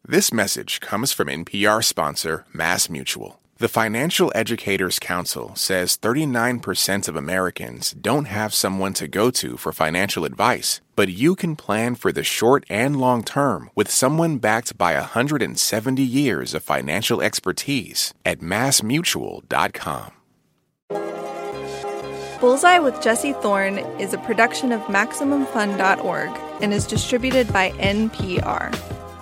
This message comes from NPR sponsor MassMutual. The Financial Educators Council says 39% of Americans don't have someone to go to for financial advice, but you can plan for the short and long term with someone backed by 170 years of financial expertise at MassMutual.com. Bullseye with Jesse Thorne is a production of MaximumFun.org and is distributed by NPR.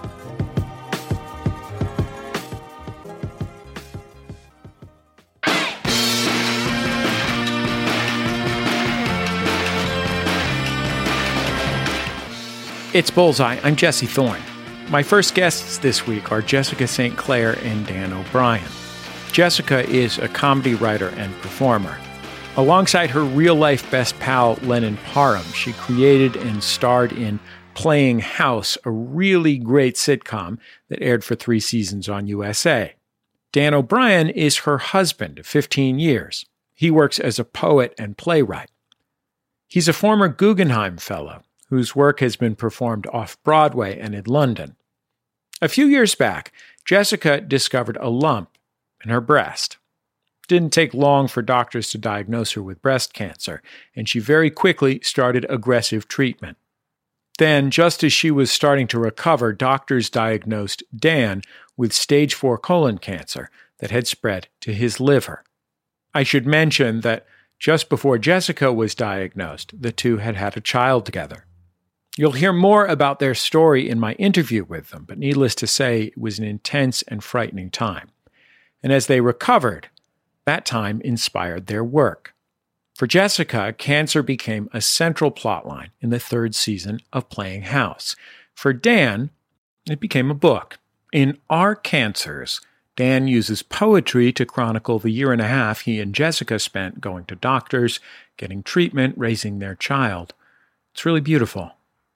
It's Bullseye. I'm Jesse Thorne. My first guests this week are Jessica St. Clair and Dan O'Brien. Jessica is a comedy writer and performer. Alongside her real-life best pal, Lennon Parham, she created and starred in Playing House, a really great sitcom that aired for 3 seasons on USA. Dan O'Brien is her husband of 15 years. He works as a poet and playwright. He's a former Guggenheim Fellow, whose work has been performed off-Broadway and in London. A few years back, Jessica discovered a lump in her breast. It didn't take long for doctors to diagnose her with breast cancer, and she very quickly started aggressive treatment. Then, just as she was starting to recover, doctors diagnosed Dan with stage 4 colon cancer that had spread to his liver. I should mention that just before Jessica was diagnosed, the two had had a child together. You'll hear more about their story in my interview with them, but needless to say, it was an intense and frightening time. And as they recovered, that time inspired their work. For Jessica, cancer became a central plotline in the 3rd season of Playing House. For Dan, it became a book. In Our Cancers, Dan uses poetry to chronicle the year and a half he and Jessica spent going to doctors, getting treatment, raising their child. It's really beautiful.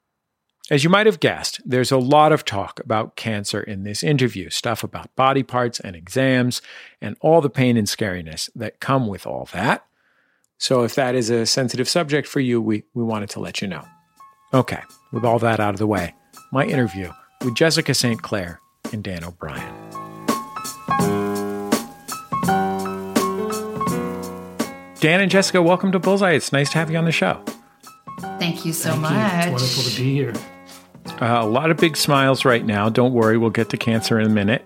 As you might have guessed, there's a lot of talk about cancer in this interview, stuff about body parts and exams, and all the pain and scariness that come with all that. So if that is a sensitive subject for you, we wanted to let you know. Okay, with all that out of the way, my interview with Jessica St. Clair and Dan O'Brien. Dan and Jessica, welcome to Bullseye. It's nice to have you on the show. Thank you so much. It's wonderful to be here. A lot of big smiles right now. Don't worry, we'll get to cancer in a minute.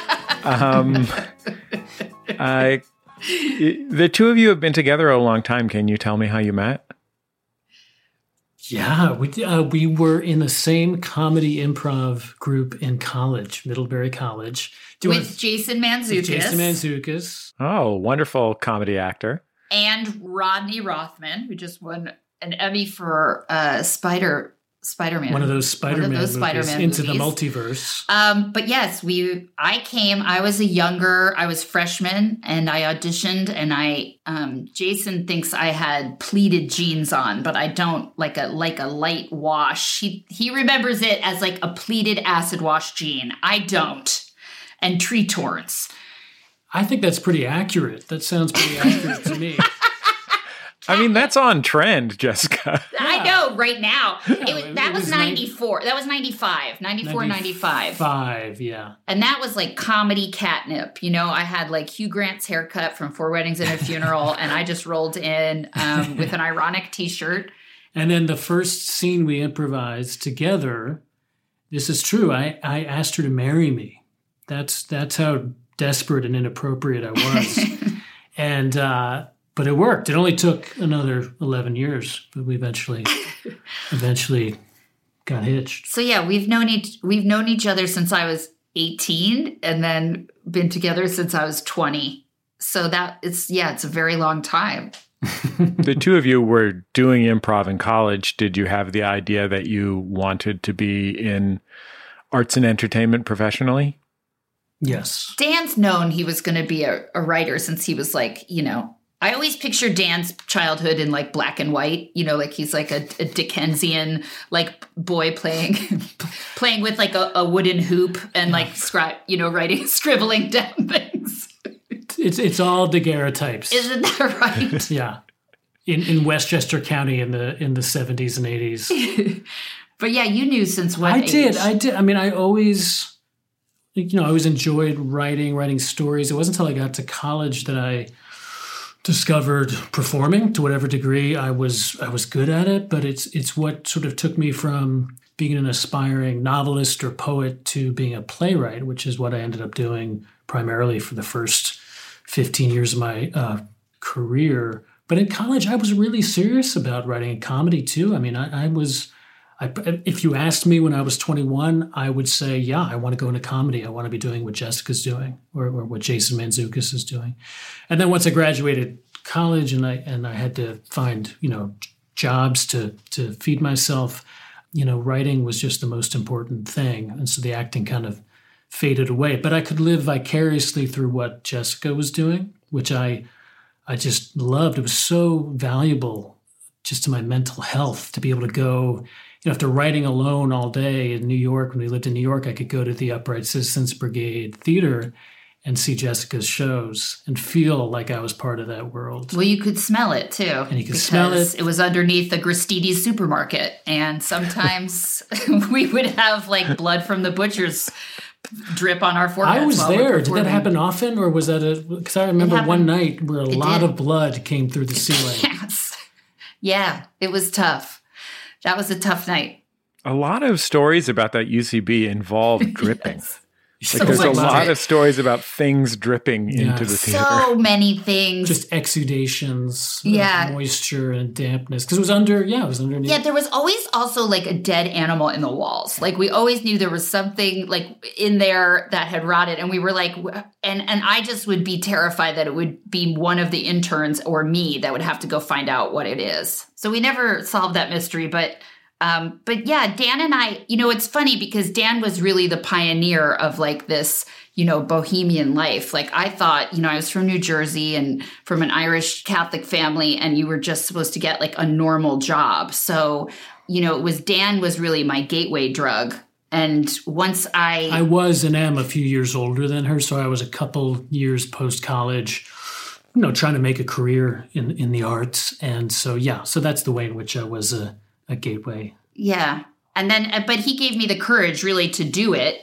The two of you have been together a long time. Can you tell me how you met? Yeah, we were in the same comedy improv group in college, Middlebury College. With Jason Mantzoukas. Oh, wonderful comedy actor. And Rodney Rothman, who just won an Emmy for Spider-Man. One of those Spider-Man movies, Into the Multiverse. But yes, I was freshman and I auditioned and Jason thinks I had pleated jeans on, but I don't, like a light wash. He remembers it as like a pleated acid wash jean. I don't. And tree torrents. I think that's pretty accurate. That sounds pretty accurate to me. I mean, that's on trend, Jessica. I know, right now. That was 94. That was 95. 94, 95. 5, yeah. And that was like comedy catnip. You know, I had like Hugh Grant's haircut from 4 Weddings and a Funeral, and I just rolled in with an ironic T-shirt. And then the first scene we improvised together, this is true, I asked her to marry me. That's how desperate and inappropriate I was. And but it worked. It only took another 11 years, but we eventually got hitched. So yeah, we've known each other since I was 18 and then been together since I was 20. So it's a very long time. The two of you were doing improv in college. Did you have the idea that you wanted to be in arts and entertainment professionally? Yes. Dan's known he was going to be a writer since he was like, I always picture Dan's childhood in like black and white, like he's like a Dickensian like boy playing with like a wooden hoop and like scribbling down things. It's all daguerreotypes. Isn't that right? Yeah. In Westchester County in the 70s and 80s. But yeah, you knew since when I did. I mean, I always I always enjoyed writing stories. It wasn't until I got to college that I discovered performing to whatever degree I was good at it. But it's what sort of took me from being an aspiring novelist or poet to being a playwright, which is what I ended up doing primarily for the first 15 years of my career. But in college, I was really serious about writing a comedy too. I mean, if you asked me when I was 21, I would say, yeah, I want to go into comedy. I want to be doing what Jessica's doing or what Jason Mantzoukas is doing. And then once I graduated college and I had to find, jobs to feed myself, writing was just the most important thing. And so the acting kind of faded away. But I could live vicariously through what Jessica was doing, which I just loved. It was so valuable just to my mental health to be able to go, after writing alone all day in New York, when we lived in New York, I could go to the Upright Citizens Brigade Theater and see Jessica's shows and feel like I was part of that world. Well, you could smell it too. And you could smell it. It was underneath the Gristedes supermarket. And sometimes we would have like blood from the butcher's drip on our foreheads. I was there. Did that happen often? Or was that because I remember one night where a lot of blood came through the ceiling. Yes. Yeah, it was tough. That was a tough night. A lot of stories about that UCB involve dripping. Yes. Like there's a lot of stories about things dripping into the theater. So many things. Just exudations, moisture and dampness. Because it was underneath. Yeah, there was always also like a dead animal in the walls. Like we always knew there was something like in there that had rotted. And we were like, and I just would be terrified that it would be one of the interns or me that would have to go find out what it is. So we never solved that mystery, but yeah, Dan and I, it's funny because Dan was really the pioneer of like this, bohemian life. Like I thought, I was from New Jersey and from an Irish Catholic family, and you were just supposed to get like a normal job. So, Dan was really my gateway drug. And once I was and am a few years older than her. So I was a couple years post-college, trying to make a career in the arts. And so, so that's the way in which I was a gateway. Yeah. And then, but he gave me the courage really to do it,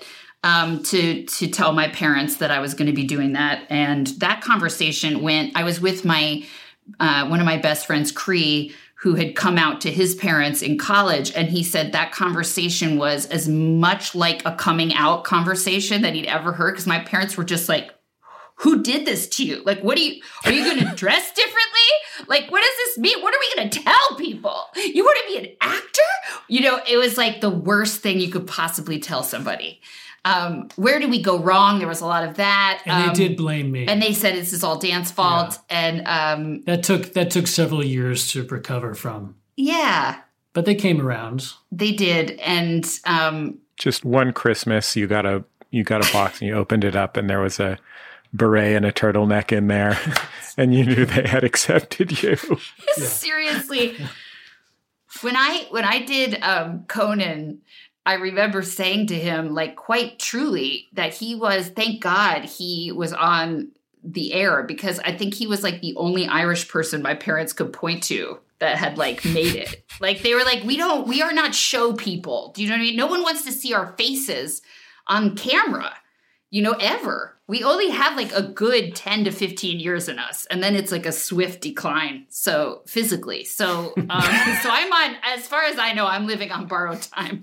to tell my parents that I was going to be doing that. And that conversation I was with one of my best friends, Cree, who had come out to his parents in college. And he said that conversation was as much like a coming out conversation that he'd ever heard. Because my parents were just like, who did this to you? Like, are you going to dress differently? Like, what does this mean? What are we going to tell people? You want to be an actor? It was like the worst thing you could possibly tell somebody. Where did we go wrong? There was a lot of that. And they did blame me. And they said this is all Dan's fault. Yeah. And that took several years to recover from. Yeah. But they came around. They did. And just one Christmas, you got a box and you opened it up and there was a beret and a turtleneck in there, and you knew they had accepted you. Seriously. When I did Conan, I remember saying to him, like, quite truly, that thank God he was on the air, because I think he was like the only Irish person my parents could point to that had like made it. Like they were like, we are not show people. Do you know what I mean? No one wants to see our faces on camera, ever. We only have like a good 10 to 15 years in us. And then it's like a swift decline. So physically. So, so I'm on, as far as I know, I'm living on borrowed time.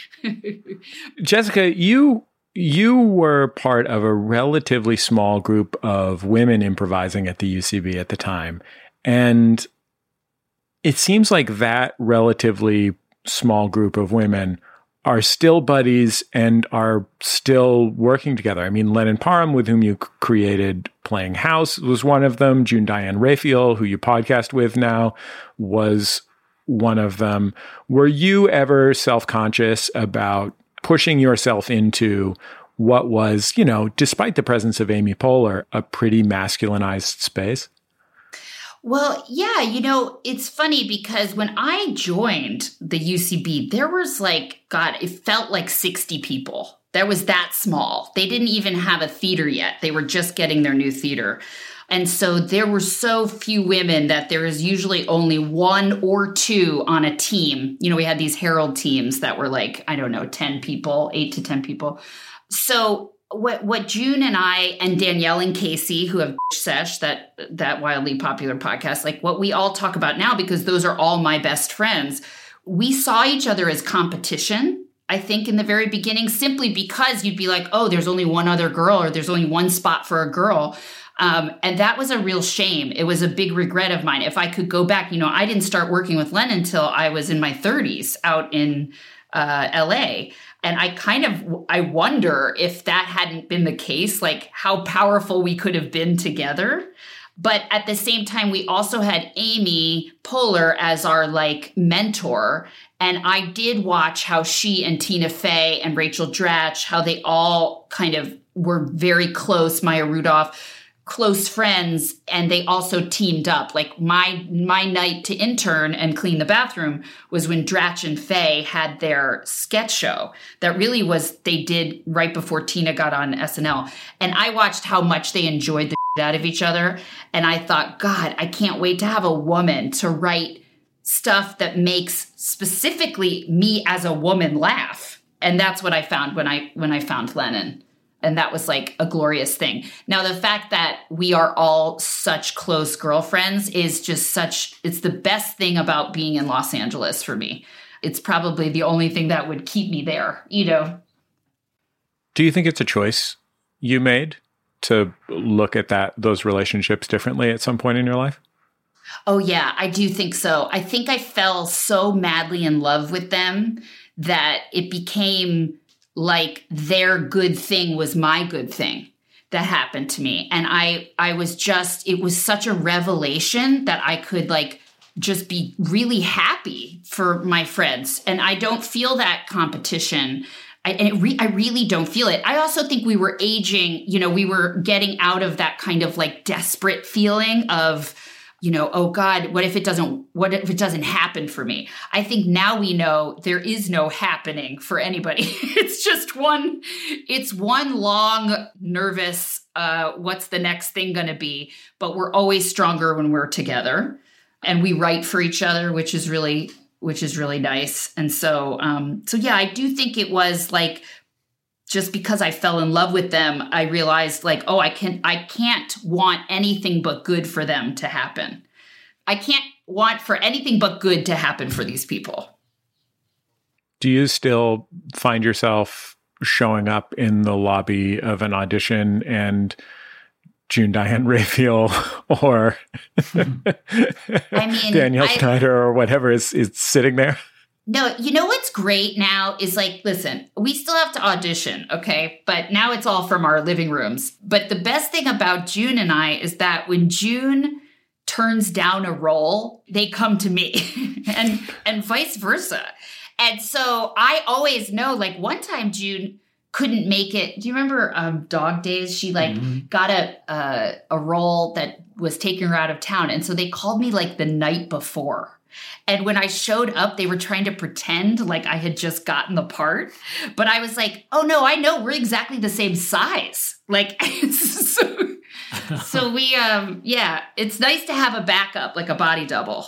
Jessica, you were part of a relatively small group of women improvising at the UCB at the time. And it seems like that relatively small group of women are still buddies and are still working together. I mean, Lennon Parham, with whom you created Playing House, was one of them. June Diane Raphael, who you podcast with now, was one of them. Were you ever self-conscious about pushing yourself into what was, despite the presence of Amy Poehler, a pretty masculinized space? Well, yeah, it's funny because when I joined the UCB, there was it felt like 60 people. That was that small. They didn't even have a theater yet. They were just getting their new theater. And so there were so few women that there was usually only one or two on a team. We had these Herald teams that were 10 people, 8 to 10 people. So what June and I and Danielle and Casey, who have Sesh, that wildly popular podcast, like what we all talk about now, because those are all my best friends, we saw each other as competition, I think, in the very beginning, simply because you'd be like, oh, there's only one other girl, or there's only one spot for a girl. And that was a real shame. It was a big regret of mine. If I could go back, I didn't start working with Len until I was in my 30s out in LA. And I wonder if that hadn't been the case, like how powerful we could have been together. But at the same time, we also had Amy Poehler as our like mentor. And I did watch how she and Tina Fey and Rachel Dratch, how they all kind of were very close, Maya Rudolph, close friends, and they also teamed up. Like my night to intern and clean the bathroom was when Dratch and Faye had their sketch show that really was, they did right before Tina got on SNL. And I watched how much they enjoyed the shit out of each other. And I thought, God, I can't wait to have a woman to write stuff that makes specifically me as a woman laugh. And that's what I found when I found Lennon. And that was like a glorious thing. Now, the fact that we are all such close girlfriends is just it's the best thing about being in Los Angeles for me. It's probably the only thing that would keep me there, Do you think it's a choice you made to look at those relationships differently at some point in your life? Oh, yeah, I do think so. I think I fell so madly in love with them that it became like their good thing was my good thing that happened to me. And I was it was such a revelation that I could like just be really happy for my friends. And I don't feel that competition. I really don't feel it. I also think we were aging, we were getting out of that kind of like desperate feeling of, oh God, what if it doesn't happen for me? I think now we know there is no happening for anybody. It's just one long, nervous, what's the next thing going to be? But we're always stronger when we're together, and we write for each other, which is really nice. And so yeah, I do think it was like, just because I fell in love with them, I realized like, oh, I can't want anything but good for them to happen. I can't want for anything but good to happen for these people. Do you still find yourself showing up in the lobby of an audition and June Diane Raphael or Danielle Schneider or whatever is sitting there? No, what's great now is like, listen, we still have to audition, okay? But now it's all from our living rooms. But the best thing about June and I is that when June turns down a role, they come to me and vice versa. And so I always know, like one time June couldn't make it. Do you remember Dog Days? She got a role that was taking her out of town. And so they called me like the night before. And when I showed up, they were trying to pretend like I had just gotten the part. But I was like, oh, no, I know we're exactly the same size. Like, so we, it's nice to have a backup, like a body double.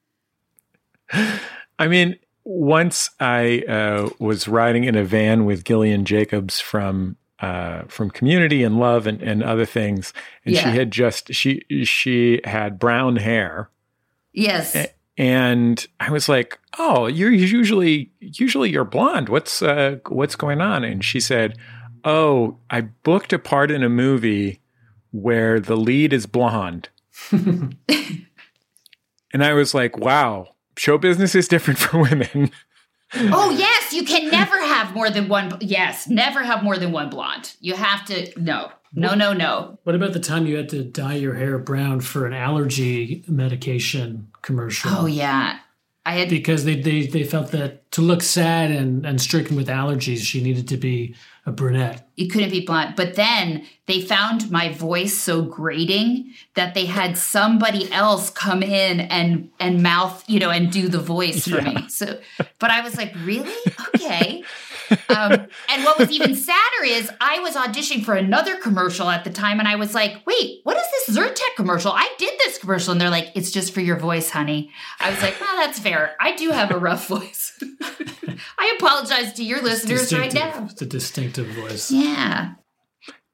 I mean, once I was riding in a van with Gillian Jacobs from Community and Love and other things. And she had brown hair. Yes. And I was like, "Oh, you're usually you're blonde. What's going on?" And she said, "Oh, I booked a part in a movie where the lead is blonde." And I was like, "Wow, show business is different for women." Oh yes, you can never have more than one. Yes, never have more than one blonde. You have to no. What about the time you had to dye your hair brown for an allergy medication commercial? Oh, yeah. Because they felt that to look sad and stricken with allergies, she needed to be a brunette. You couldn't be blonde. But then they found my voice so grating that they had somebody else come in and mouth, and do the voice for me. So, but I was like, really? Okay. And what was even sadder is I was auditioning for another commercial at the time, and I was like, wait, what is this Zyrtec commercial? I did this commercial. And they're like, it's just for your voice, honey. I was like, well, that's fair. I do have a rough voice. I apologize to your listeners right now. It's a distinctive voice. Yeah.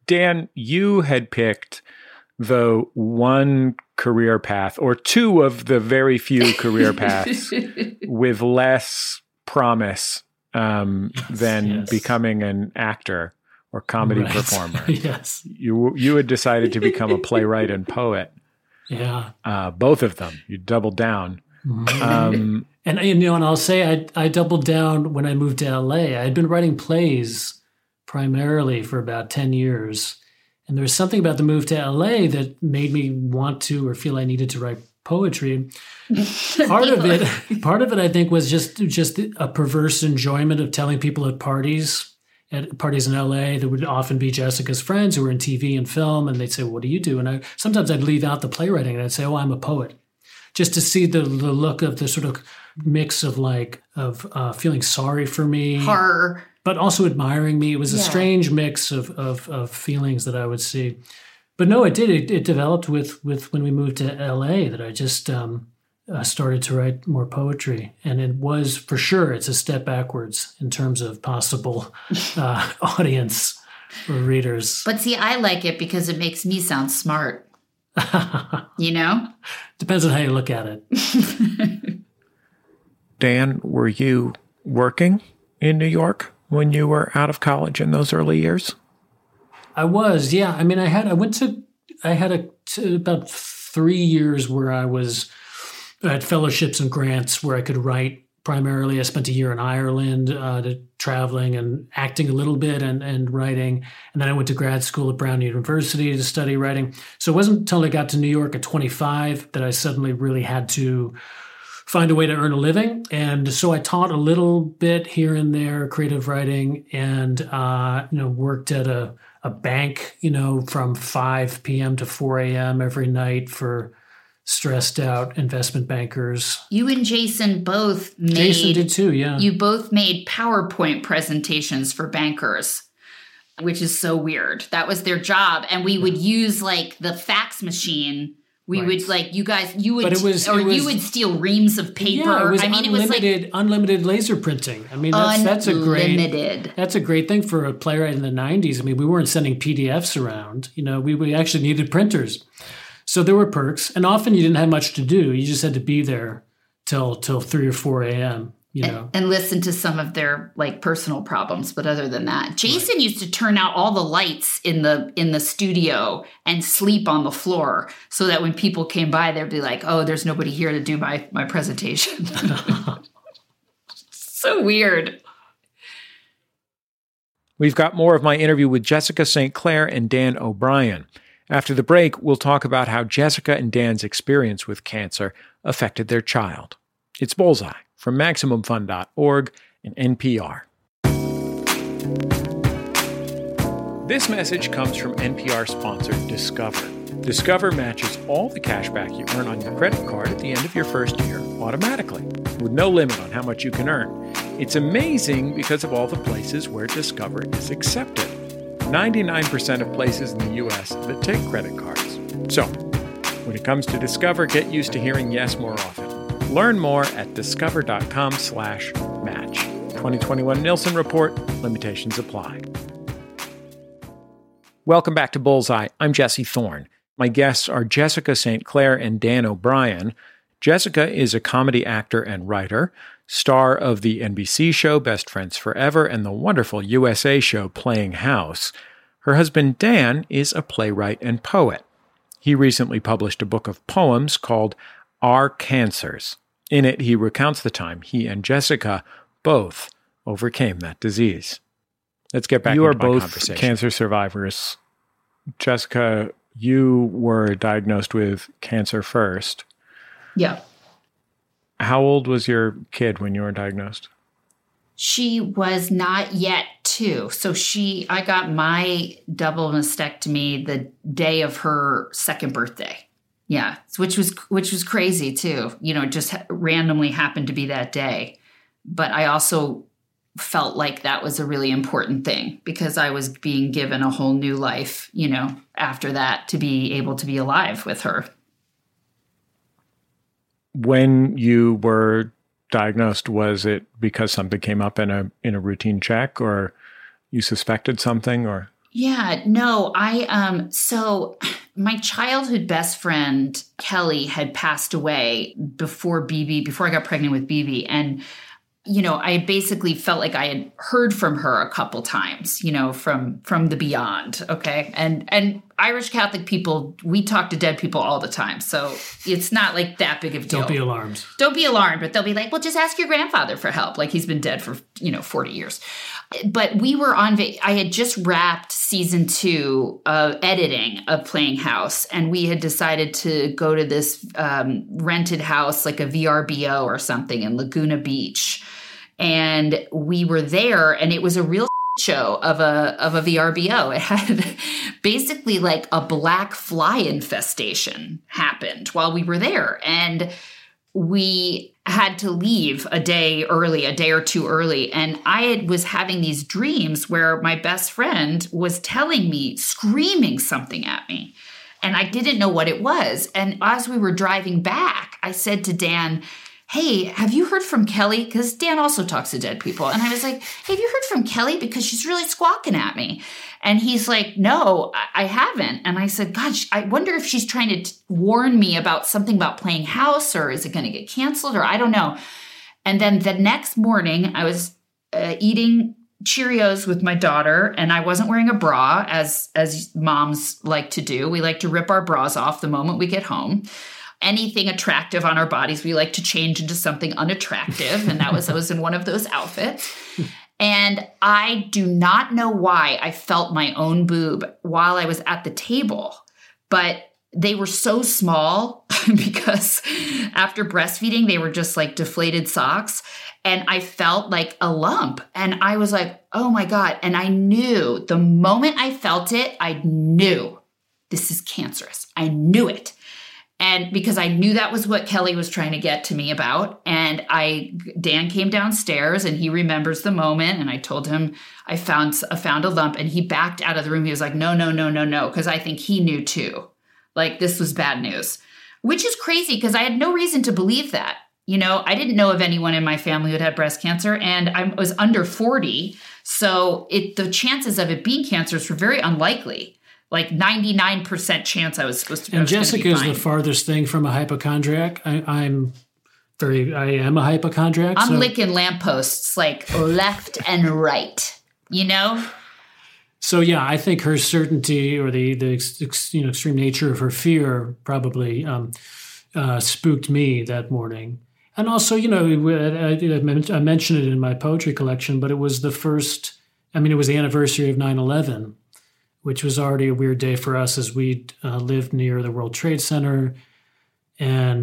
Dan, you had picked the one career path, or two of the very few career paths with less promise than becoming an actor or comedy performer. Yes. You had decided to become a playwright and poet. Yeah. Both of them. You doubled down. And I'll say I doubled down when I moved to LA. I had been writing plays primarily for about 10 years. And there was something about the move to LA that made me want to or feel I needed to write poetry. Part of it, I think, was just a perverse enjoyment of telling people at parties in LA that would often be Jessica's friends who were in TV and film, and they'd say, "What do you do?" And sometimes I'd leave out the playwriting and I'd say, "Oh, I'm a poet," just to see the look of the sort of mix of feeling sorry for me, horror, but also admiring me. It was a strange mix of feelings that I would see. But no, it did. It developed with when we moved to LA that I just started to write more poetry. And it was, for sure, it's a step backwards in terms of possible audience or readers. But see, I like it because it makes me sound smart. Depends on how you look at it. Dan, were you working in New York when you were out of college in those early years? I was, yeah. I mean, I had about 3 years where I had fellowships and grants where I could write primarily. I spent a year in Ireland traveling and acting a little bit and writing. And then I went to grad school at Brown University to study writing. So it wasn't until I got to New York at 25 that I suddenly really had to find a way to earn a living. And so I taught a little bit here and there, creative writing, and worked at a bank, from 5 p.m. to 4 a.m. every night for stressed out investment bankers. You and Jason both made... Jason did too, yeah. You both made PowerPoint presentations for bankers, which is so weird. That was their job. And we would use the fax machine. We would you would steal reams of paper. Yeah, it was unlimited laser printing. I mean, that's a great thing for a playwright in the 90s. I mean, we weren't sending PDFs around. We actually needed printers. So there were perks, and often you didn't have much to do. You just had to be there till 3 or 4 a.m. And listen to some of their personal problems. But other than that, Jason used to turn out all the lights in the studio and sleep on the floor so that when people came by, they'd be like, "Oh, there's nobody here to do my presentation." So weird. We've got more of my interview with Jessica St. Clair and Dan O'Brien. After the break, we'll talk about how Jessica and Dan's experience with cancer affected their child. It's Bullseye from MaximumFun.org and NPR. This message comes from NPR sponsor Discover. Discover matches all the cash back you earn on your credit card at the end of your first year automatically, with no limit on how much you can earn. It's amazing because of all the places where Discover is accepted. 99% of places in the U.S. that take credit cards. So, when it comes to Discover, get used to hearing yes more often. Learn more at discover.com/match. 2021 Nielsen Report. Limitations apply. Welcome back to Bullseye. I'm Jesse Thorne. My guests are Jessica St. Clair and Dan O'Brien. Jessica is a comedy actor and writer, star of the NBC show Best Friends Forever and the wonderful USA show Playing House. Her husband Dan is a playwright and poet. He recently published a book of poems called Our Cancers. In it, he recounts the time he and Jessica both overcame that disease. Let's get back into my conversation. You are both cancer survivors. Jessica, you were diagnosed with cancer first. Yeah. How old was your kid when you were diagnosed? She was not yet 2. So I got my double mastectomy the day of her second birthday. Yeah, which was crazy too. It just randomly happened to be that day. But I also felt like that was a really important thing because I was being given a whole new life, after that, to be able to be alive with her. When you were diagnosed, was it because something came up in a routine check, or you suspected something, or? Yeah, no, so my childhood best friend, Kelly, had passed away before I got pregnant with BB. And, I basically felt like I had heard from her a couple times, from the beyond. Okay. And Irish Catholic people, we talk to dead people all the time. So it's not like that big of a deal. Don't be alarmed. Don't be alarmed, but they'll be like, well, just ask your grandfather for help. Like he's been dead for, 40 years. But we were I had just wrapped season 2 of editing of Playing House, and we had decided to go to this rented house, like a VRBO or something in Laguna Beach. And we were there, and it was a real show of a VRBO. It had basically like a black fly infestation happened while we were there. And we had to leave a day or two early. And I was having these dreams where my best friend was telling me, screaming something at me. And I didn't know what it was. And as we were driving back, I said to Dan, hey, have you heard from Kelly? Because Dan also talks to dead people. And I was like, hey, have you heard from Kelly? Because she's really squawking at me. And he's like, no, I haven't. And I said, gosh, I wonder if she's trying to warn me about something about Playing House, or is it going to get canceled, or I don't know. And then the next morning I was eating Cheerios with my daughter, and I wasn't wearing a bra as moms like to do. We like to rip our bras off the moment we get home. Anything attractive on our bodies, we like to change into something unattractive. And I was in one of those outfits. And I do not know why I felt my own boob while I was at the table, but they were so small because after breastfeeding, they were just like deflated socks. And I felt like a lump. And I was like, oh my God. And I knew the moment I felt it, I knew this is cancerous. I knew it. And because I knew that was what Kelly was trying to get to me about. And Dan came downstairs and he remembers the moment. And I told him I found a lump, and he backed out of the room. He was like, no. Because I think he knew too. Like this was bad news, which is crazy because I had no reason to believe that. I didn't know of anyone in my family who had breast cancer, and I was under 40. So the chances of it being cancerous were very unlikely. Like 99% chance I was supposed to be. And Jessica is the farthest thing from a hypochondriac. I am a hypochondriac. I'm licking lampposts like left and right, So yeah, I think her certainty or the extreme nature of her fear probably spooked me that morning. And also, I mentioned it in my poetry collection, but it was it was the anniversary of 9/11. Which was already a weird day for us as we lived near the World Trade Center. And,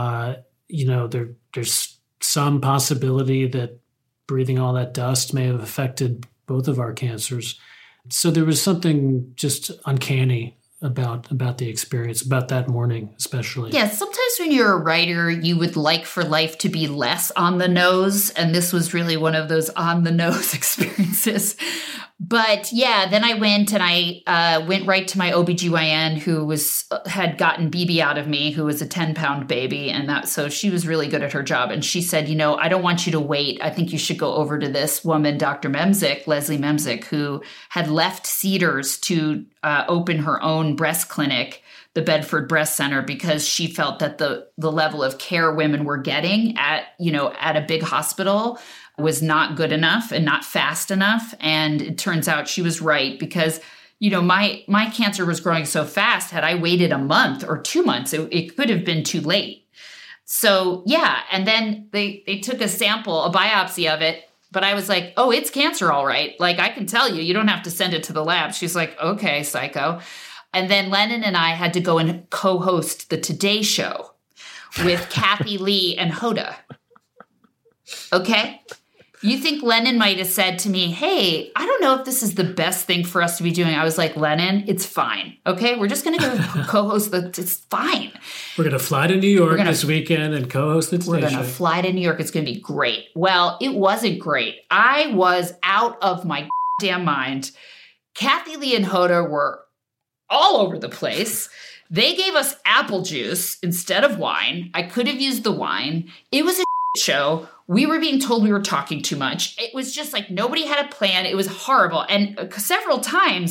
there's some possibility that breathing all that dust may have affected both of our cancers. So there was something just uncanny about the experience, about that morning especially. Yeah, sometimes when you're a writer, you would like for life to be less on the nose. And this was really one of those on the nose experiences. But yeah, then I went right to my OBGYN who had gotten BB out of me, who was a 10-pound baby. And so she was really good at her job. And she said, I don't want you to wait. I think you should go over to this woman, Dr. Memzik, Leslie Memzik, who had left Cedars to open her own breast clinic, the Bedford Breast Center, because she felt that the level of care women were getting at a big hospital was not good enough and not fast enough. And it turns out she was right because, my cancer was growing so fast. Had I waited a month or 2 months, it could have been too late. So yeah. And then they took a biopsy of it, but I was like, oh, it's cancer. All right. Like I can tell you don't have to send it to the lab. She's like, okay, psycho. And then Lennon and I had to go and co-host the Today Show with Kathy Lee and Hoda. Okay. You think Lennon might have said to me, hey, I don't know if this is the best thing for us to be doing. I was like, Lennon, it's fine. Okay, we're just going to go co-host it's fine. We're going to fly to New York this weekend and co-host the Today Show. We're going to fly to New York. It's going to be great. Well, it wasn't great. I was out of my damn mind. Kathy Lee and Hoda were all over the place. They gave us apple juice instead of wine. I could have used the wine. It was a show. We were being told we were talking too much. It was just like nobody had a plan. It was horrible. And several times,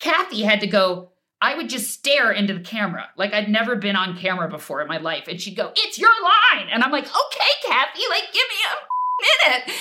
Kathy had to go, I would just stare into the camera. Like I'd never been on camera before in my life. And she'd go, it's your line. And I'm like, okay, Kathy, like give me a minute.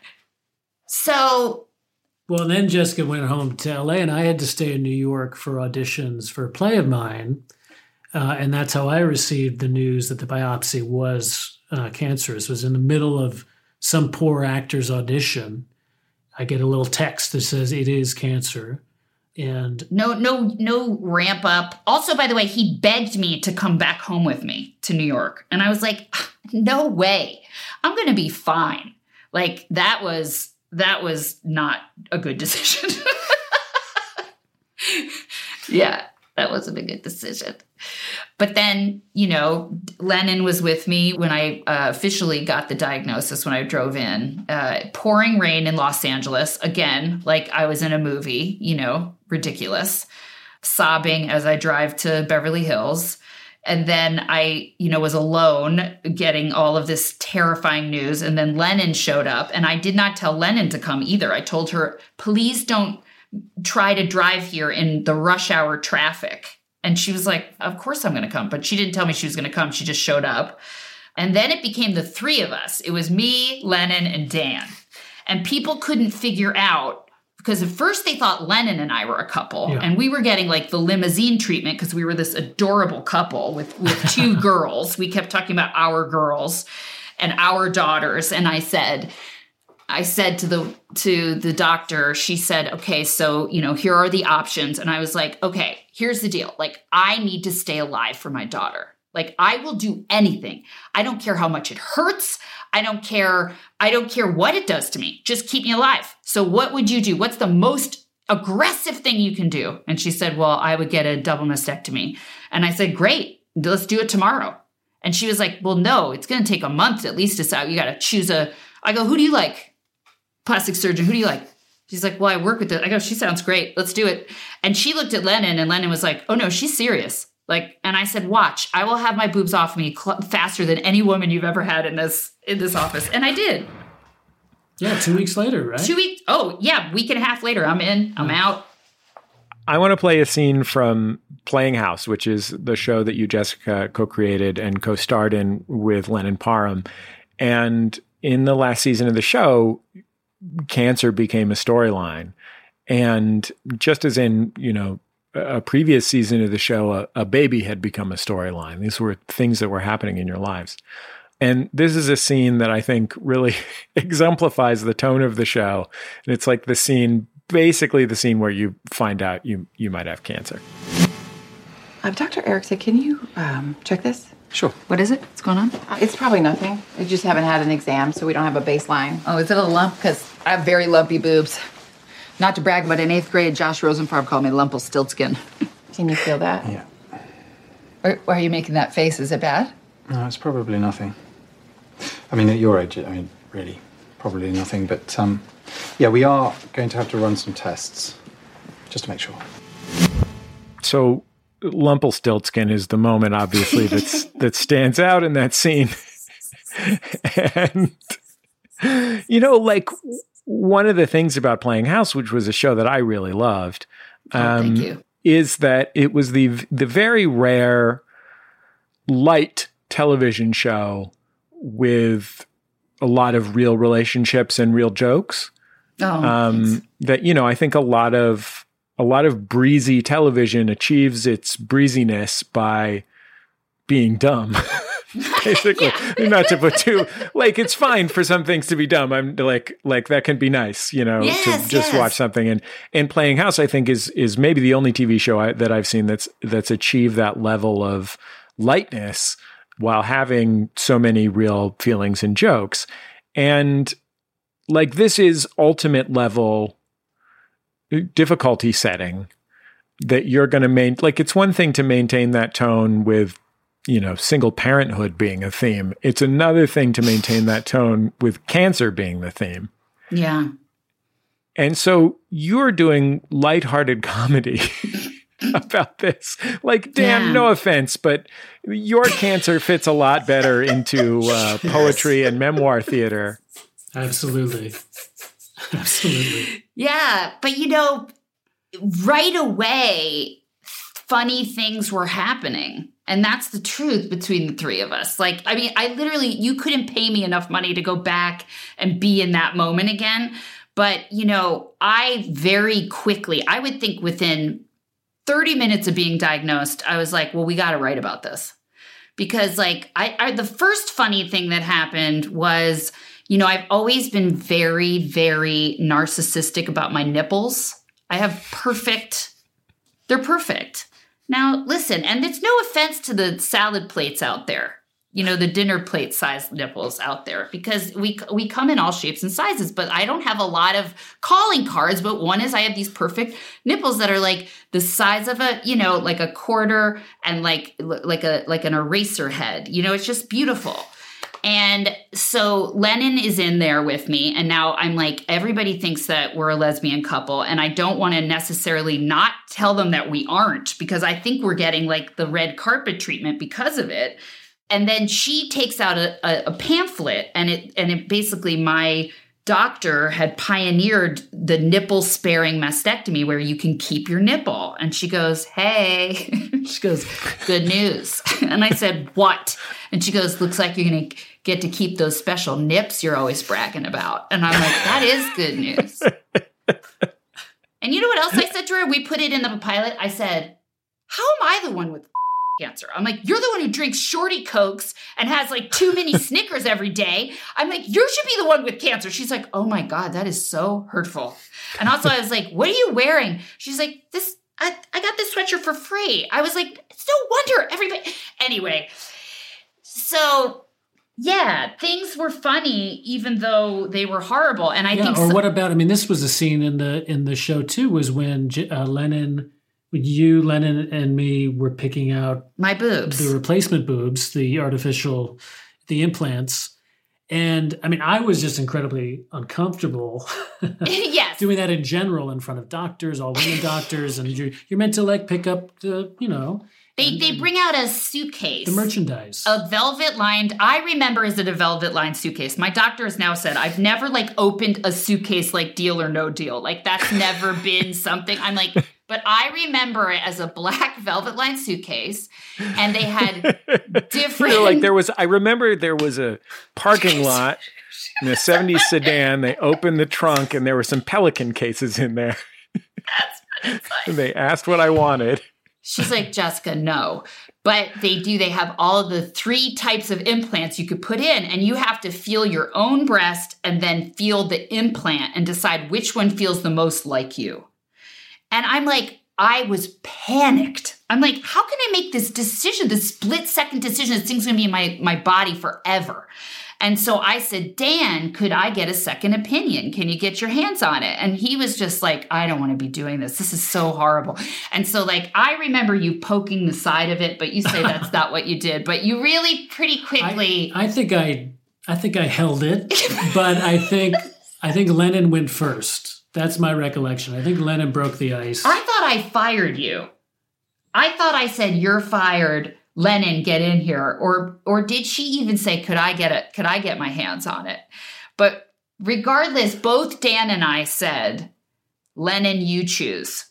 So. Well, then Jessica went home to LA and I had to stay in New York for auditions for a play of mine. And that's how I received the news that the biopsy was cancerous. It was in the middle of some poor actor's audition. I get a little text that says it is cancer. And no ramp up. Also, by the way, he begged me to come back home with me to New York. And I was like, no way. I'm going to be fine. Like that was not a good decision. Yeah, that wasn't a good decision. But then, Lennon was with me when I officially got the diagnosis when I drove in. Pouring rain in Los Angeles. Again, like I was in a movie, ridiculous. Sobbing as I drive to Beverly Hills. And then I, was alone getting all of this terrifying news. And then Lennon showed up. And I did not tell Lennon to come either. I told her, please don't try to drive here in the rush hour traffic. And she was like, of course I'm going to come. But she didn't tell me she was going to come. She just showed up. And then it became the three of us. It was me, Lennon, and Dan. And people couldn't figure out, because at first they thought Lennon and I were a couple. Yeah. And we were getting like the limousine treatment because we were this adorable couple with two girls. We kept talking about our girls and our daughters. And I said to the doctor, she said, okay, so, here are the options. And I was like, okay, here's the deal. Like, I need to stay alive for my daughter. Like, I will do anything. I don't care how much it hurts. I don't care what it does to me. Just keep me alive. So what would you do? What's the most aggressive thing you can do? And she said, well, I would get a double mastectomy. And I said, great, let's do it tomorrow. And she was like, well, no, it's going to take a month at least to decide. You got to choose I go, who do you like? Plastic surgeon. Who do you like? She's like, well, I work with it. I go, she sounds great. Let's do it. And she looked at Lennon and Lennon was like, oh no, she's serious. Like, and I said, watch, I will have my boobs off me faster than any woman you've ever had in this office. And I did. Yeah. 2 weeks later, right? 2 weeks. Oh yeah. Week and a half later, I'm in, I'm out. I want to play a scene from Playing House, which is the show that you, Jessica, co-created and co-starred in with Lennon Parham. And in the last season of the show, cancer became a storyline. And just as in, a previous season of the show, a baby had become a storyline. These were things that were happening in your lives. And this is a scene that I think really exemplifies the tone of the show. And it's like basically the scene where you find out you might have cancer. Dr. Erickson, can you check this? Sure. What is it? What's going on? It's probably nothing. I just haven't had an exam, so we don't have a baseline. Oh, is it a lump? Because I have very lumpy boobs. Not to brag, but in 8th grade, Josh Rosenfarb called me Lumpelstiltskin. Can you feel that? Yeah. Why are you making that face? Is it bad? No, it's probably nothing. I mean, at your age, really, probably nothing. But, yeah, we are going to have to run some tests, just to make sure. So Lumpelstiltskin is the moment, obviously, that stands out in that scene. And, one of the things about Playing House, which was a show that I really loved, thank you, is that it was the very rare light television show with a lot of real relationships and real jokes. That, I think a lot of breezy television achieves its breeziness by being dumb. Basically, yeah. Not to put too, it's fine for some things to be dumb. I'm like that can be nice, to just watch something. And Playing House, I think is maybe the only TV show that I've seen that's achieved that level of lightness while having so many real feelings and jokes. And this is ultimate level difficulty setting that you're going to it's one thing to maintain that tone with, single parenthood being a theme. It's another thing to maintain that tone with cancer being the theme. Yeah. And so you're doing lighthearted comedy about this. Dan, no offense, but your cancer fits a lot better into poetry and memoir theater. Absolutely. Absolutely. Yeah. But, right away, funny things were happening. And that's the truth between the three of us. Like, I mean, I literally, you couldn't pay me enough money to go back and be in that moment again. But, you know, I very quickly, I would think within 30 minutes of being diagnosed, I was like, well, we got to write about this. Because like, the first funny thing that happened was, you know, I've always been very, very narcissistic about my nipples. I have they're perfect. Now, listen, and it's no offense to the salad plates out there, you know, the dinner plate size nipples out there, because we come in all shapes and sizes, but I don't have a lot of calling cards. But one is I have these perfect nipples that are like the size of a, you know, like a quarter and like an eraser head. You know, it's just beautiful. And so Lennon is in there with me. And now I'm like, everybody thinks that we're a lesbian couple. And I don't want to necessarily not tell them that we aren't, because I think we're getting like the red carpet treatment because of it. And then she takes out a pamphlet, and it basically, my doctor had pioneered the nipple-sparing mastectomy where you can keep your nipple. And she goes, hey, she goes, good news. And I said, what? And she goes, looks like you're going to get to keep those special nips you're always bragging about. And I'm like, that is good news. And you know what else I said to her? We put it in the pilot. I said, how am I the one with cancer? I'm like, you're the one who drinks Shorty Cokes and has like too many Snickers every day. I'm like, you should be the one with cancer. She's like, oh my God, that is so hurtful. And also I was like, what are you wearing? She's like, I got this sweatshirt for free. I was like, it's no wonder everybody. Anyway, so yeah, things were funny, even though they were horrible. And I think, what about, I mean, this was a scene in the show too, was when Lennon and me were picking out my boobs, the replacement boobs, the implants. And I mean, I was just incredibly uncomfortable yes. doing that in general in front of doctors, all women doctors. And you're meant to like pick up the, you know. They bring out a suitcase. The merchandise. A velvet lined, I remember is it a velvet lined suitcase. My doctor has now said, I've never like opened a suitcase like Deal or No Deal. Like that's never been something. I'm like, but I remember it as a black velvet lined suitcase, and they had different. I remember there was a parking lot in a 70s sedan. They opened the trunk and there were some Pelican cases in there. That's what it's like. And they asked what I wanted. She's like, Jessica, no. But they have all of the 3 types of implants you could put in, and you have to feel your own breast and then feel the implant and decide which one feels the most like you. And I'm like, I was panicked. I'm like, how can I make this decision, this split-second decision? This thing's going to be in my body forever. And so I said, Dan, could I get a second opinion? Can you get your hands on it? And he was just like, I don't want to be doing this. This is so horrible. And so like, I remember you poking the side of it, but you say that's not what you did. But you really pretty quickly. I think I held it, but I think Lennon went first. That's my recollection. I think Lennon broke the ice. I thought I fired you. I thought I said, you're fired. Lennon, get in here. Or did she even say, could I get my hands on it? But regardless, both Dan and I said, Lennon, you choose.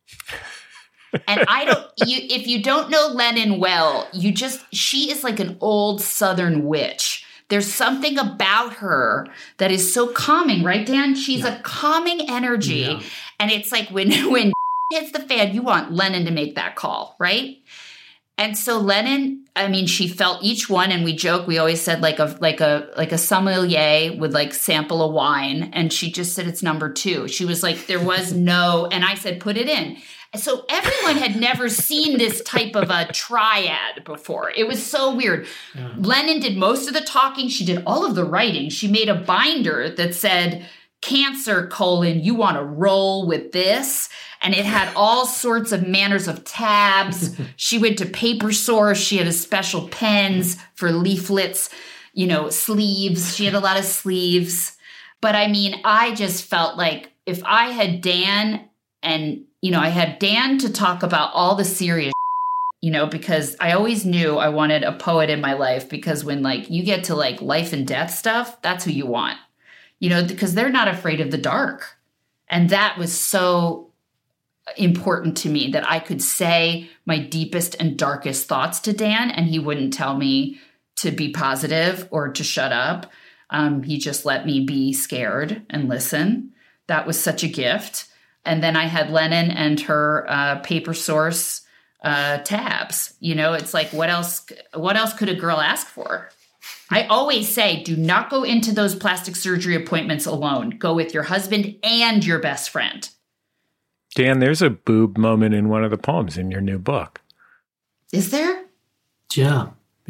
And if you don't know Lennon well, she is like an old Southern witch. There's something about her that is so calming, right, Dan? She's a calming energy. Yeah. And it's like when hits the fan, you want Lennon to make that call, right? And so Lennon, I mean, she felt each one, and we joke. We always said like a sommelier would like sample a wine, and she just said it's number 2. She was like, there was no, and I said, put it in. So everyone had never seen this type of a triad before. It was so weird. Yeah. Lennon did most of the talking. She did all of the writing. She made a binder that said, Cancer, you want to roll with this. And it had all sorts of manners of tabs. She went to Paper Source. She had a special pens for leaflets, sleeves. She had a lot of sleeves. But I mean, I just felt like if I had Dan and, I had Dan to talk about all the serious because I always knew I wanted a poet in my life, because when you get to life and death stuff, that's who you want, because they're not afraid of the dark. And that was so important to me, that I could say my deepest and darkest thoughts to Dan and he wouldn't tell me to be positive or to shut up. He just let me be scared and listen. That was such a gift. And then I had Lennon and her Paper Source tabs. It's like, what else could a girl ask for? I always say, do not go into those plastic surgery appointments alone. Go with your husband and your best friend. Dan, there's a boob moment in one of the poems in your new book. Is there? Yeah.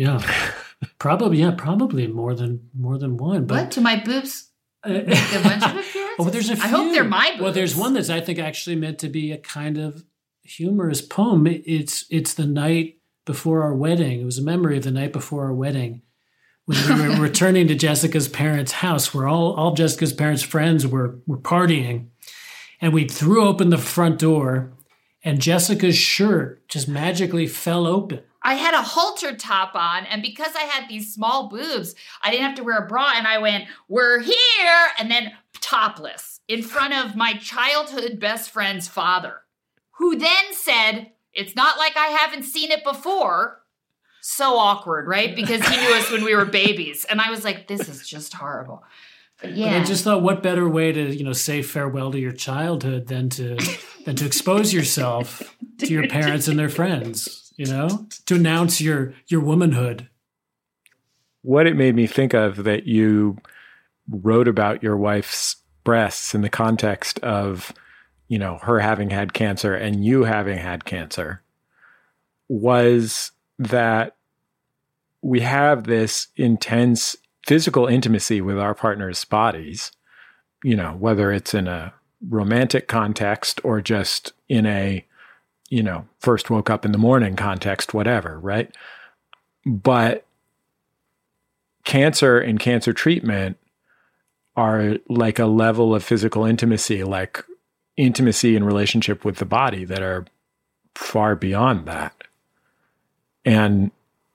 Probably more than one. But what? Do my boobs make a bunch of appearances? Oh, there's a few. I hope they're my boobs. Well, there's one that's, I think, actually meant to be a kind of humorous poem. It's the night before our wedding. It was a memory of the night before our wedding, when we were returning to Jessica's parents' house, where all Jessica's parents' friends were partying. And we threw open the front door, and Jessica's shirt just magically fell open. I had a halter top on, and because I had these small boobs, I didn't have to wear a bra, and I went, "We're here," and then topless in front of my childhood best friend's father, who then said, "It's not like I haven't seen it before." So awkward, right? Because he knew us when we were babies. And I was like, this is just horrible. But yeah. But I just thought, what better way to, say farewell to your childhood than to expose yourself to your parents and their friends, to announce your womanhood. What it made me think of that you wrote about your wife's breasts in the context of, her having had cancer and you having had cancer was that we have this intense physical intimacy with our partner's bodies, whether it's in a romantic context or just in a, first woke up in the morning context, whatever, right? But cancer and cancer treatment are like a level of physical intimacy, like intimacy in relationship with the body, that are far beyond that. And,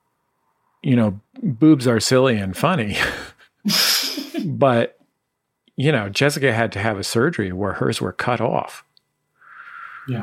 boobs are silly and funny, but, Jessica had to have a surgery where hers were cut off. Yeah.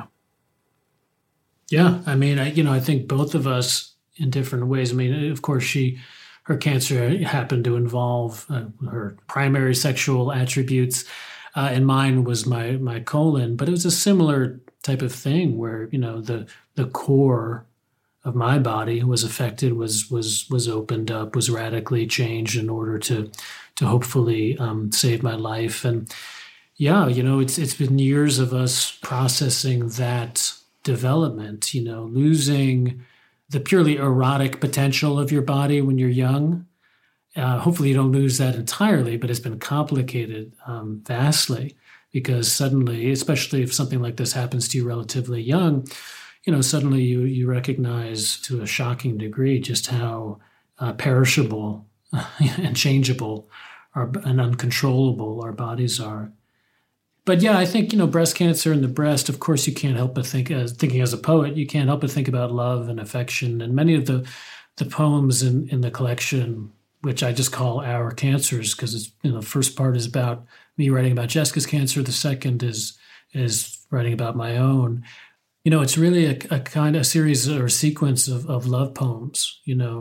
Yeah. I mean, I think both of us in different ways. I mean, of course, her cancer happened to involve her primary sexual attributes, and mine was my colon, but it was a similar type of thing where, the core of my body was affected, was opened up, was radically changed in order to hopefully save my life. And yeah, it's been years of us processing that development, losing the purely erotic potential of your body when you're young. Hopefully you don't lose that entirely, but it's been complicated vastly, because suddenly, especially if something like this happens to you relatively young, suddenly you recognize to a shocking degree just how perishable and changeable and uncontrollable our bodies are. But yeah, I think, breast cancer and the breast, of course, you can't help but thinking as a poet, you can't help but think about love and affection. And many of the poems in the collection, which I just call Our Cancers, because it's, the first part is about me writing about Jessica's cancer. The second is writing about my own. It's really a kind of series or sequence of love poems,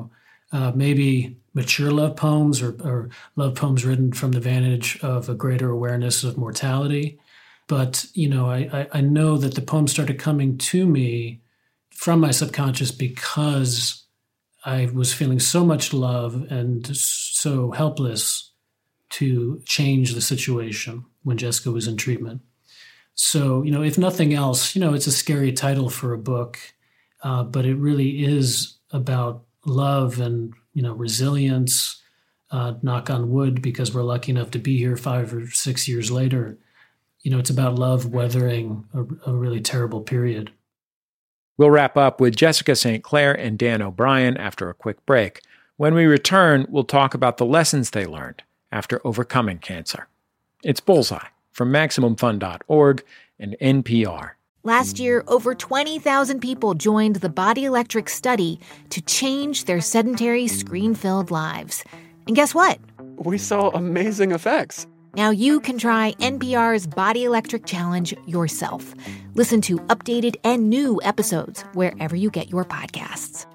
maybe mature love poems or love poems written from the vantage of a greater awareness of mortality. But, I know that the poems started coming to me from my subconscious because I was feeling so much love and so helpless to change the situation when Jessica was in treatment. So, if nothing else, it's a scary title for a book, but it really is about love and, resilience, knock on wood, because we're lucky enough to be here 5 or 6 years later. It's about love weathering a really terrible period. We'll wrap up with Jessica St. Clair and Dan O'Brien after a quick break. When we return, we'll talk about the lessons they learned after overcoming cancer. It's Bullseye from MaximumFun.org and NPR. Last year, over 20,000 people joined the Body Electric study to change their sedentary, screen-filled lives. And guess what? We saw amazing effects. Now you can try NPR's Body Electric Challenge yourself. Listen to updated and new episodes wherever you get your podcasts.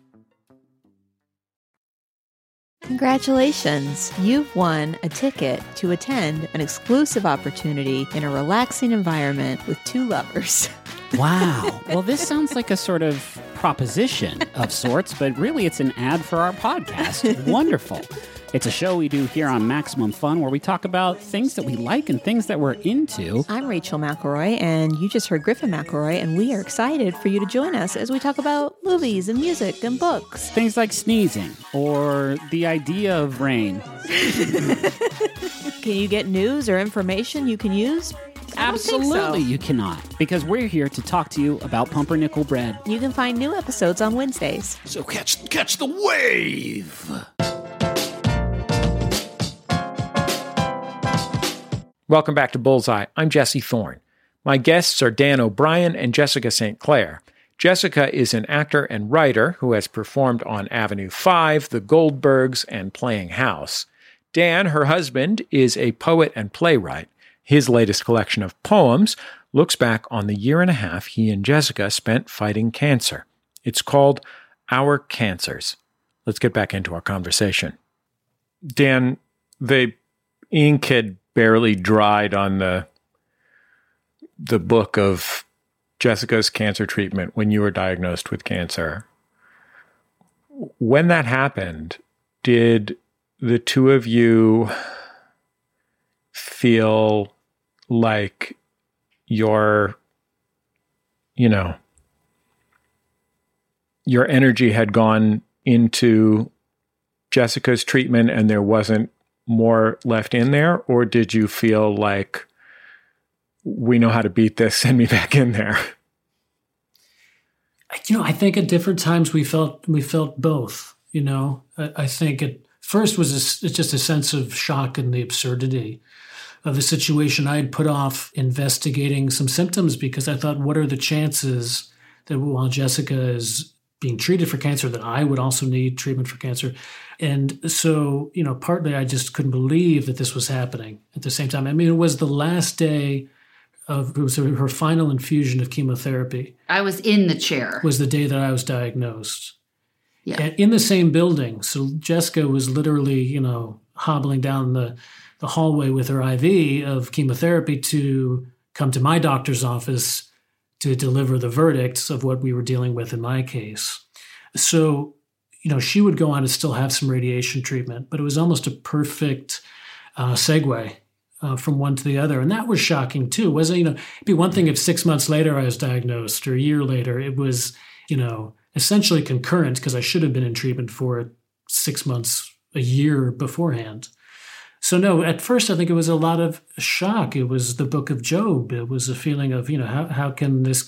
Congratulations! You've won a ticket to attend an exclusive opportunity in a relaxing environment with two lovers. Wow. Well, this sounds like a sort of proposition of sorts, but really it's an ad for our podcast. Wonderful. It's a show we do here on Maximum Fun where we talk about things that we like and things that we're into. I'm Rachel McElroy, and you just heard Griffin McElroy, and we are excited for you to join us as we talk about movies and music and books. Things like sneezing or the idea of rain. Can you get news or information you can use? Absolutely you cannot, because we're here to talk to you about pumpernickel bread. You can find new episodes on Wednesdays. So catch the wave! Welcome back to Bullseye. I'm Jesse Thorne. My guests are Dan O'Brien and Jessica St. Clair. Jessica is an actor and writer who has performed on Avenue 5, The Goldbergs, and Playing House. Dan, her husband, is a poet and playwright. His latest collection of poems looks back on the year and a half he and Jessica spent fighting cancer. It's called Our Cancers. Let's get back into our conversation. Dan, the ink had barely dried on the book of Jessica's cancer treatment when you were diagnosed with cancer. When that happened, did the two of you feel like your energy had gone into Jessica's treatment and there wasn't more left in there? Or did you feel like, we know how to beat this, send me back in there? I think at different times we felt both. I think at first was just a sense of shock and the absurdity of the situation. I had put off investigating some symptoms because I thought, what are the chances that while Jessica is being treated for cancer, that I would also need treatment for cancer? And so, partly I just couldn't believe that this was happening at the same time. I mean, it was the last day it was her final infusion of chemotherapy. I was in the chair. Was the day that I was diagnosed. Yeah. And in the same building. So Jessica was literally, hobbling down the hallway with her IV of chemotherapy to come to my doctor's office to deliver the verdicts of what we were dealing with in my case. So, she would go on to still have some radiation treatment, but it was almost a perfect segue from one to the other. And that was shocking too. It'd be one thing if 6 months later I was diagnosed or a year later. It was, essentially concurrent because I should have been in treatment for it 6 months, a year beforehand. So no, at first I think it was a lot of shock. It was the book of Job. It was a feeling of, how can this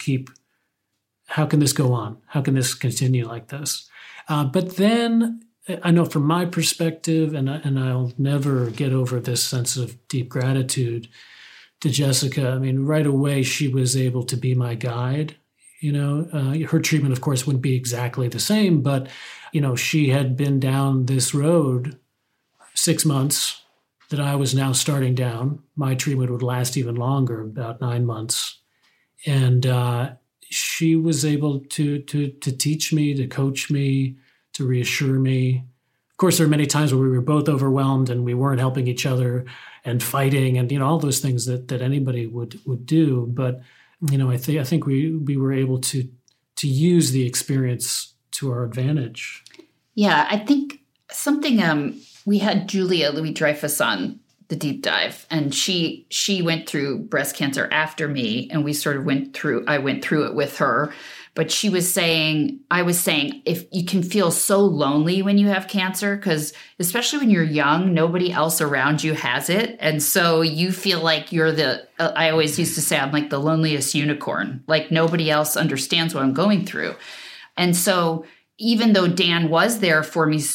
go on? How can this continue like this? But then I know from my perspective, and I'll never get over this sense of deep gratitude to Jessica. I mean, right away she was able to be my guide. Her treatment, of course, wouldn't be exactly the same, but, she had been down this road 6 months that I was now starting down. My treatment would last even longer, about 9 months. And she was able to teach me, to coach me, to reassure me. Of course, there are many times where we were both overwhelmed and we weren't helping each other and fighting and, all those things that anybody would do. But, I think we were able to use the experience to our advantage. Yeah, I think something, we had Julia Louis-Dreyfus on the deep dive, and she went through breast cancer after me, and I went through it with her. But I was saying, if you can feel so lonely when you have cancer, because especially when you're young, nobody else around you has it. And so you feel like you're I always used to say, I'm like the loneliest unicorn, like nobody else understands what I'm going through. And so even though Dan was there for me,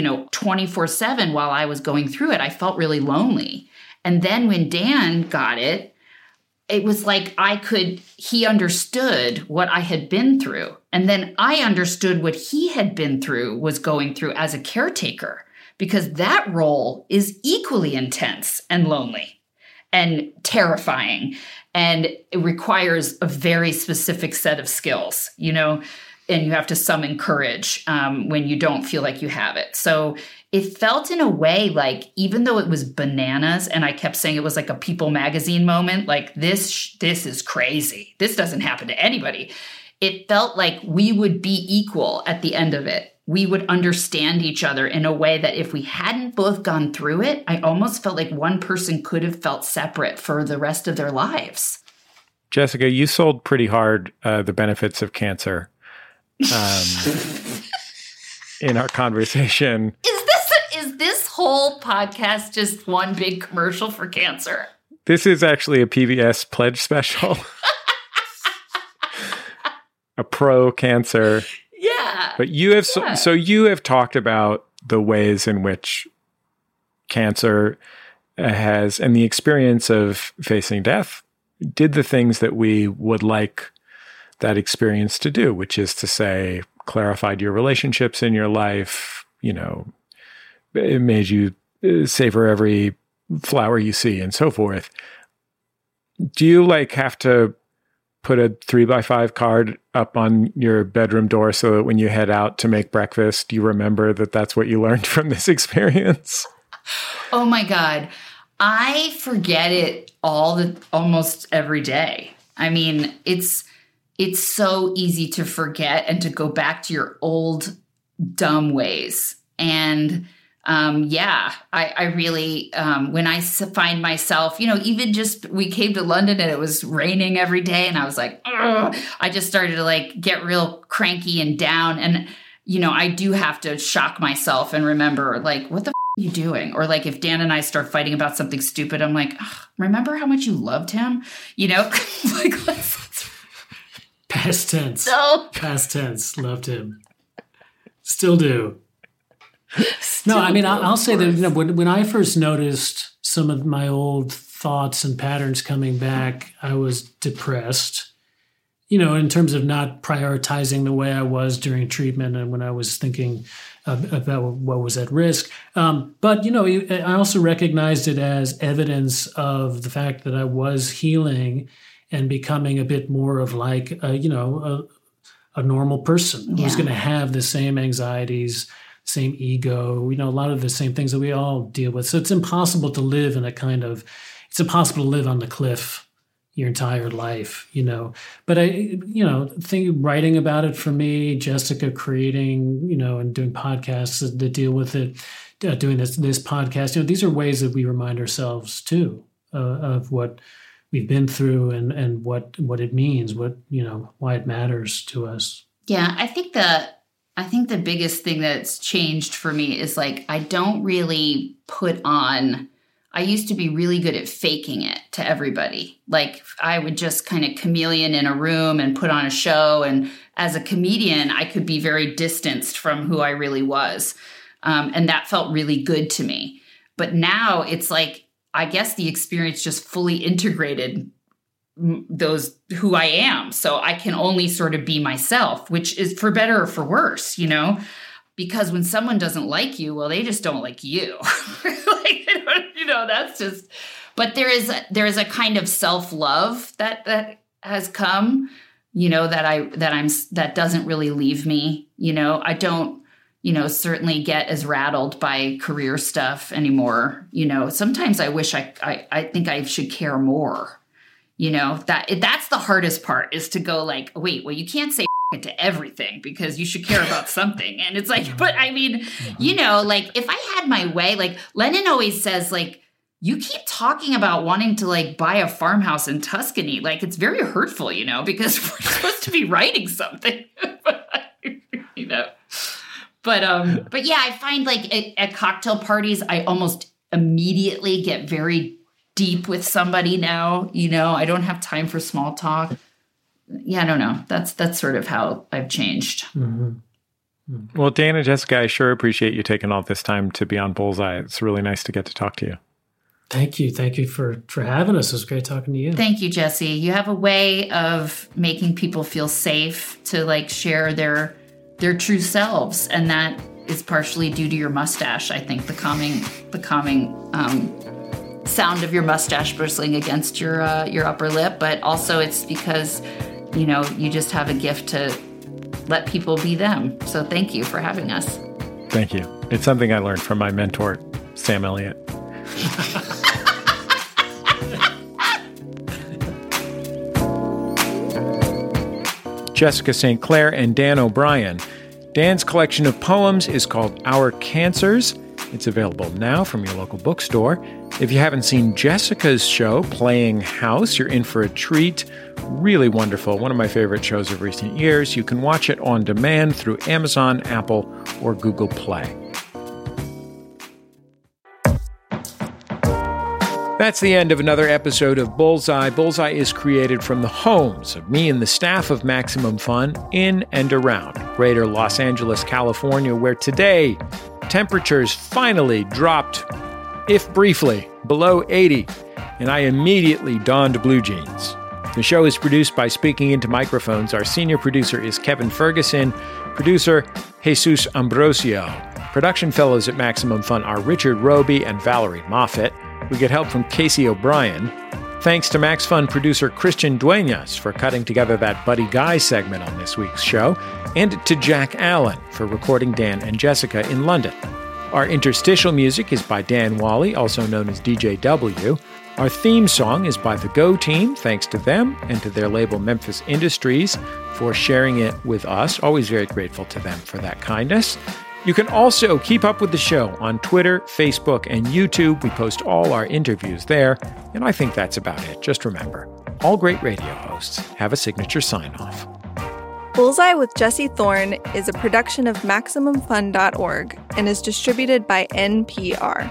24/7 while I was going through it, I felt really lonely. And then when Dan got it, it was like he understood what I had been through. And then I understood what he had been through, was going through as a caretaker, because that role is equally intense and lonely and terrifying. And it requires a very specific set of skills, you know, and you have to summon courage when you don't feel like you have it. So it felt in a way like, even though it was bananas, and I kept saying it was like a People magazine moment, like this is crazy. This doesn't happen to anybody. It felt like we would be equal at the end of it. We would understand each other in a way that if we hadn't both gone through it, I almost felt like one person could have felt separate for the rest of their lives. Jessica, you sold pretty hard the benefits of cancer in our conversation. Is this whole podcast just one big commercial for cancer? This is actually a PBS pledge special. A pro-cancer. Yeah. But you have so you have talked about the ways in which cancer has, and the experience of facing death, did the things that we would like that experience to do, which is to say, clarified your relationships in your life, you know, it made you savor every flower you see and so forth. Do you like have to put a 3x5 card up on your bedroom door so that when you head out to make breakfast, you remember that that's what you learned from this experience? Oh my God. I forget it almost every day. I mean, it's so easy to forget and to go back to your old dumb ways. And I really, when I find myself, you know, even just, we came to London and it was raining every day and I was like, ugh, I just started to like get real cranky and down. And, you know, I do have to shock myself and remember like, what the are you doing? Or like if Dan and I start fighting about something stupid, I'm like, remember how much you loved him? You know, like let's past tense. No. Past tense. Loved him. Still do. No, I mean, I'll say that, you know, when I first noticed some of my old thoughts and patterns coming back, I was depressed, you know, in terms of not prioritizing the way I was during treatment and when I was thinking about what was at risk. But, you know, I also recognized it as evidence of the fact that I was healing and becoming a bit more of like, you know, a normal person who's going to have the same anxieties, same ego, you know, a lot of the same things that we all deal with. So it's impossible to live in it's impossible to live on the cliff your entire life, you know. But writing about it for me, Jessica creating, you know, and doing podcasts that deal with it, doing this podcast, you know, these are ways that we remind ourselves too of what we've been through and what it means, what, you know, why it matters to us. Yeah, I think the biggest thing that's changed for me is like, I don't really I used to be really good at faking it to everybody. Like I would just kind of chameleon in a room and put on a show. And as a comedian, I could be very distanced from who I really was. And that felt really good to me. But now it's like, I guess the experience just fully integrated who I am. So I can only sort of be myself, which is for better or for worse, you know, because when someone doesn't like you, well, they just don't like you. Like, you know, that's just, but there is a kind of self-love that has come, you know, that doesn't really leave me, you know. I don't, you know, certainly get as rattled by career stuff anymore. You know, sometimes I wish I think I should care more. You know, that's the hardest part, is to go like, wait, well, you can't say to everything because you should care about something. And it's like, but I mean, you know, like if I had my way, like Lennon always says, like, you keep talking about wanting to like buy a farmhouse in Tuscany. Like it's very hurtful, you know, because we're supposed to be writing something, you know. But yeah, I find like at cocktail parties, I almost immediately get very deep with somebody now, you know. I don't have time for small talk. Yeah, I don't know. That's sort of how I've changed. Mm-hmm. Mm-hmm. Well, Dan and Jessica, I sure appreciate you taking all this time to be on Bullseye. It's really nice to get to talk to you. Thank you. Thank you for having us. It was great talking to you. Thank you, Jesse. You have a way of making people feel safe to like share their true selves, and that is partially due to your mustache. I think the calming sound of your mustache bristling against your upper lip, but also it's because, you know, you just have a gift to let people be them. So thank you for having us. Thank you. It's something I learned from my mentor, Sam Elliott. Jessica St. Clair and Dan O'Brien. Dan's collection of poems is called Our Cancers. It's available now from your local bookstore. If you haven't seen Jessica's show, Playing House, you're in for a treat. Really wonderful. One of my favorite shows of recent years. You can watch it on demand through Amazon, Apple, or Google Play. That's the end of another episode of Bullseye. Bullseye is created from the homes of me and the staff of Maximum Fun in and around greater Los Angeles, California, where today temperatures finally dropped, if briefly, below 80, and I immediately donned blue jeans. The show is produced by Speaking Into Microphones. Our senior producer is Kevin Ferguson, producer Jesus Ambrosio. Production fellows at Maximum Fun are Richard Roby and Valerie Moffett. We get help from Casey O'Brien. Thanks to Max Fun producer Christian Dueñas for cutting together that Buddy Guy segment on this week's show, and to Jack Allen for recording Dan and Jessica in London. Our interstitial music is by Dan Wally, also known as DJ W. Our theme song is by the Go Team, thanks to them and to their label Memphis Industries for sharing it with us. Always very grateful to them for that kindness. You can also keep up with the show on Twitter, Facebook, and YouTube. We post all our interviews there, and I think that's about it. Just remember, all great radio hosts have a signature sign-off. Bullseye with Jesse Thorne is a production of MaximumFun.org and is distributed by NPR.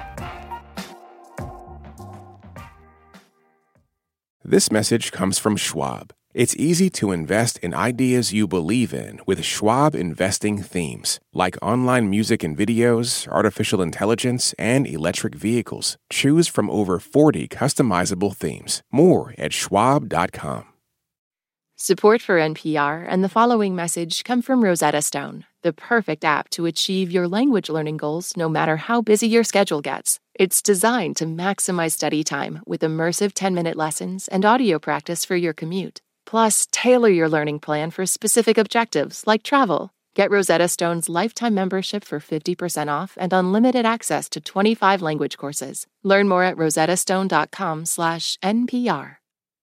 This message comes from Schwab. It's easy to invest in ideas you believe in with Schwab investing themes, like online music and videos, artificial intelligence, and electric vehicles. Choose from over 40 customizable themes. More at schwab.com. Support for NPR and the following message come from Rosetta Stone, the perfect app to achieve your language learning goals no matter how busy your schedule gets. It's designed to maximize study time with immersive 10-minute lessons and audio practice for your commute. Plus, tailor your learning plan for specific objectives like travel. Get Rosetta Stone's lifetime membership for 50% off and unlimited access to 25 language courses. Learn more at rosettastone.com/NPR.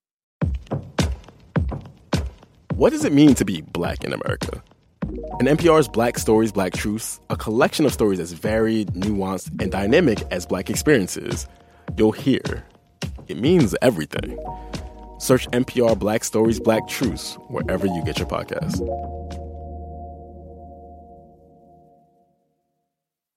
What does it mean to be Black in America? In NPR's Black Stories, Black Truths, a collection of stories as varied, nuanced, and dynamic as Black experiences, you'll hear it means everything. Search NPR Black Stories, Black Truths wherever you get your podcasts.